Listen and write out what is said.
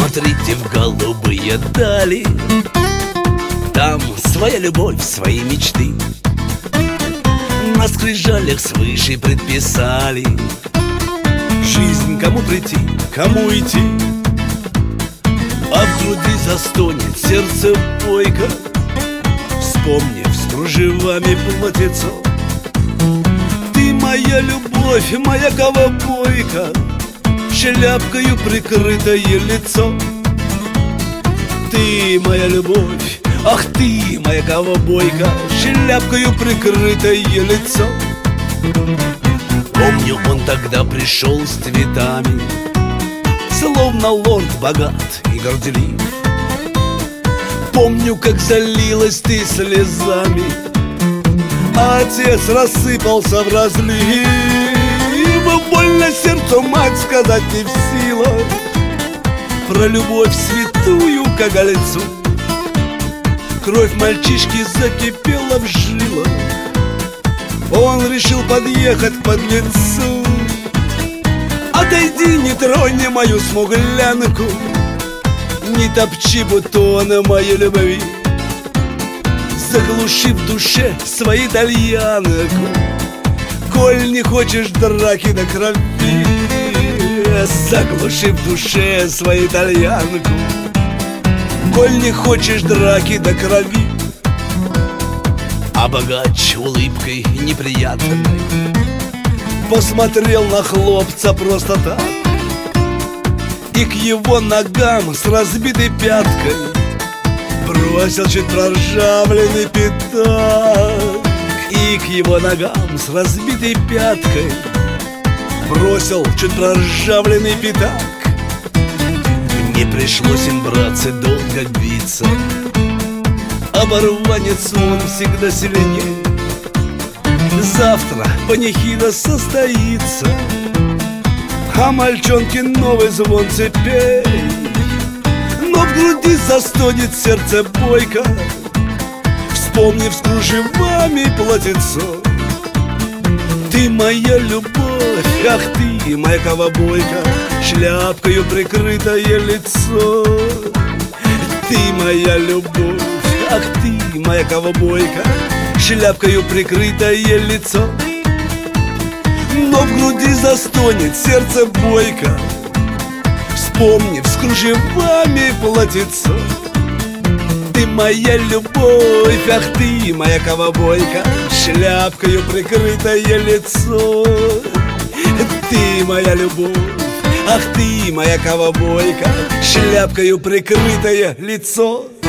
Посмотрите в голубые дали, там своя любовь, свои мечты. На скрижалях свыше предписали жизнь кому прийти, кому идти. А в груди застонет сердце бойко, вспомнив с кружевами платьицо. Ты моя любовь, моя ковбойка, шляпкою прикрытое лицо. Ты моя любовь, ах ты моя ковбойка, шляпкою прикрытое лицо. Помню, он тогда пришел с цветами, словно лорд богат и горделив. Помню, как залилась ты слезами, а отец рассыпался в разлив. Больно сердцу, мать, сказать не в силах про любовь святую к оголецу. Кровь мальчишки закипела в жилах, он решил подъехать к подлецу. Отойди, не тронь мою смуглянку, не топчи бутоны моей любви. Заглуши в душе свои итальянку, коль не хочешь драки до крови. Заглуши в душе свою итальянку, коль не хочешь драки до крови. А богач улыбкой неприятной посмотрел на хлопца просто так и к его ногам с разбитой пяткой бросил чуть проржавленный пятак. И к его ногам с разбитой пяткой бросил чуть проржавленный пятак. Не пришлось им, братцы, долго биться, оборванец он всегда сильнее. Завтра панихида состоится, а мальчонки новый звон цепей. Но в груди застонет сердце бойко, вспомнив с кружевами платьицо. Ты моя любовь, ах ты моя ковбойка, шляпкою прикрытое лицо. Ты моя любовь, ах ты моя ковбойка, шляпкою прикрытое лицо. Но в груди застонет сердце бойко, вспомнив с кружевами платьицо. Ты моя любовь, ах ты моя ковбойка, шляпкою прикрытое лицо. Ты моя любовь, ах ты моя ковбойка, шляпкою прикрытое лицо.